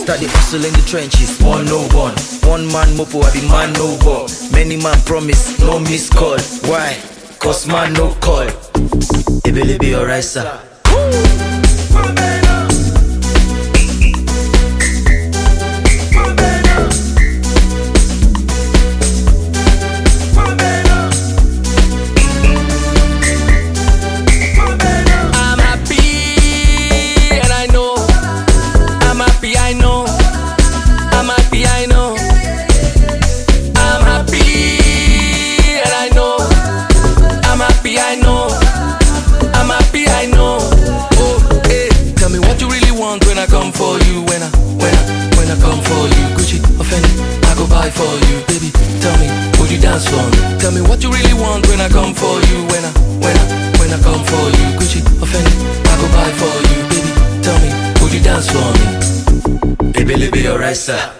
start the hustle in the trenches. 101. One man mopo, I be man no ball. Many man promise, no miss call. Why? Cause man no call. It will be alright, sir. For you, baby, tell me, would you dance for me? Tell me what you really want when I come for you. When I come for you, Gucci or Fendi, I go buy for you, baby. Tell me, would you dance for me? Baby, it'll be alright, sir.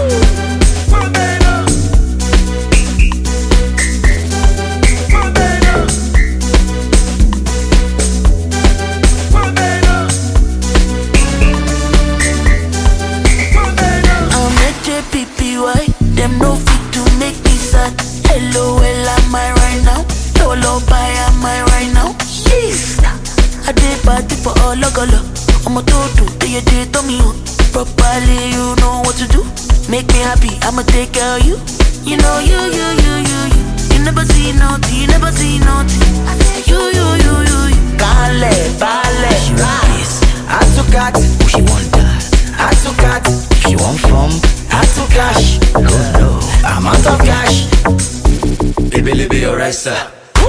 Them no fit to make me sad. LOL am I right now? Lolo buy am I right now? Yes. I did party for all of color. I'm a toto, they to me properly. You know what to do. Make me happy, I'ma take care of you. You know you never see nothing, you never see nothing. You. Ballet, rise. I took cat, she want that. I took cat, she want from. I took cash, no, I'm out of cash. Baby, it'll be alright, sir.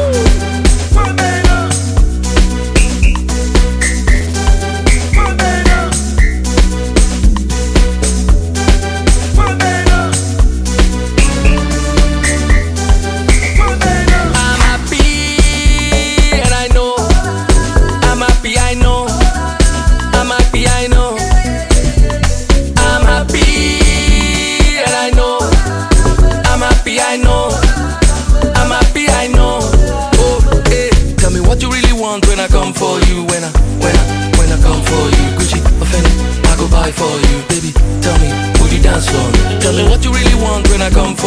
When I come for you, when I come for you, Gucci or Fendi, I go buy for you, baby. Tell me, would you dance for me? Tell me what you really want when I come for you.